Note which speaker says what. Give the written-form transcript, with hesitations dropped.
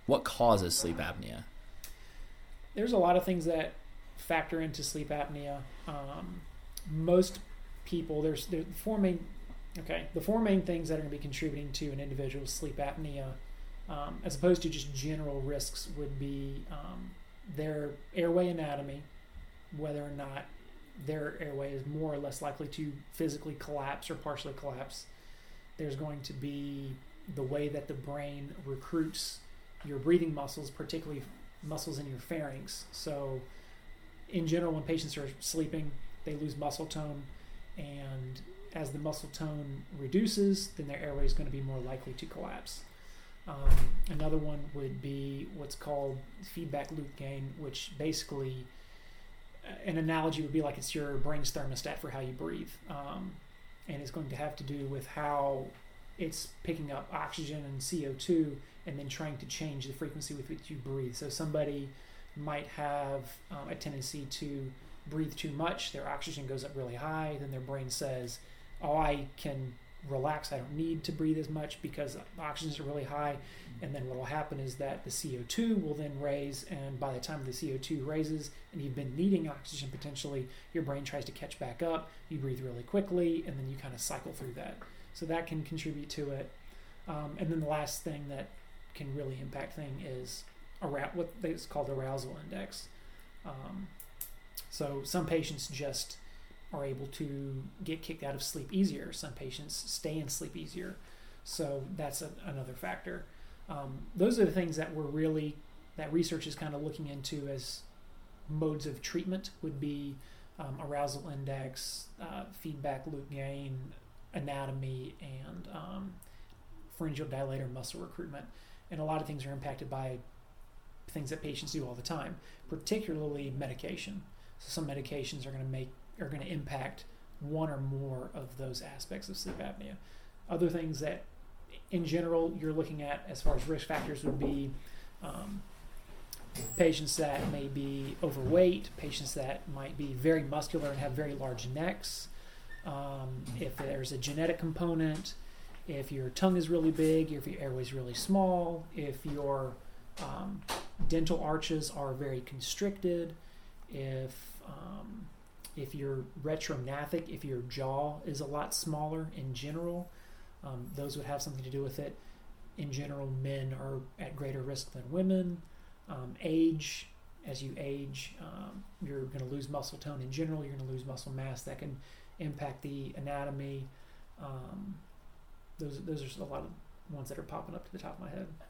Speaker 1: What causes sleep apnea?
Speaker 2: There's a lot of things that factor into sleep apnea. Most people, there's the four main things that are going to be contributing to an individual's sleep apnea, as opposed to just general risks, would be their airway anatomy, whether or not their airway is more or less likely to physically collapse or partially collapse. There's going to be the way that the brain recruits your breathing muscles, particularly muscles in your pharynx. So in general, when patients are sleeping, they lose muscle tone, and as the muscle tone reduces, then their airway is going to be more likely to collapse. Another one would be what's called feedback loop gain, which basically, an analogy would be like it's your brain's thermostat for how you breathe. And it's going to have to do with how it's picking up oxygen and CO2 and then trying to change the frequency with which you breathe. So somebody might have a tendency to breathe too much, their oxygen goes up really high, then their brain says, oh, I can relax, I don't need to breathe as much because oxygens are really high. And then what will happen is that the CO2 will then raise, and by the time the CO2 raises and you've been needing oxygen potentially, your brain tries to catch back up, you breathe really quickly, and then you kind of cycle through that. So that can contribute to it. And then the last thing that can really impact thing is what is called arousal index. So some patients just are able to get kicked out of sleep easier. Some patients stay in sleep easier. So that's another factor. Those are the things that that research is kind of looking into as modes of treatment, would be arousal index, feedback loop gain, anatomy, and pharyngeal dilator muscle recruitment. And a lot of things are impacted by things that patients do all the time, particularly medication. So some medications are going to impact one or more of those aspects of sleep apnea. Other things that in general you're looking at as far as risk factors would be patients that may be overweight, patients that might be very muscular and have very large necks, if there's a genetic component, if your tongue is really big, if your airway is really small, if your dental arches are very constricted, if you're retrognathic, if your jaw is a lot smaller in general, those would have something to do with it. In general, men are at greater risk than women. Age, as you age, you're going to lose muscle tone in general, you're going to lose muscle mass. That can impact the anatomy. Those are a lot of ones that are popping up to the top of my head.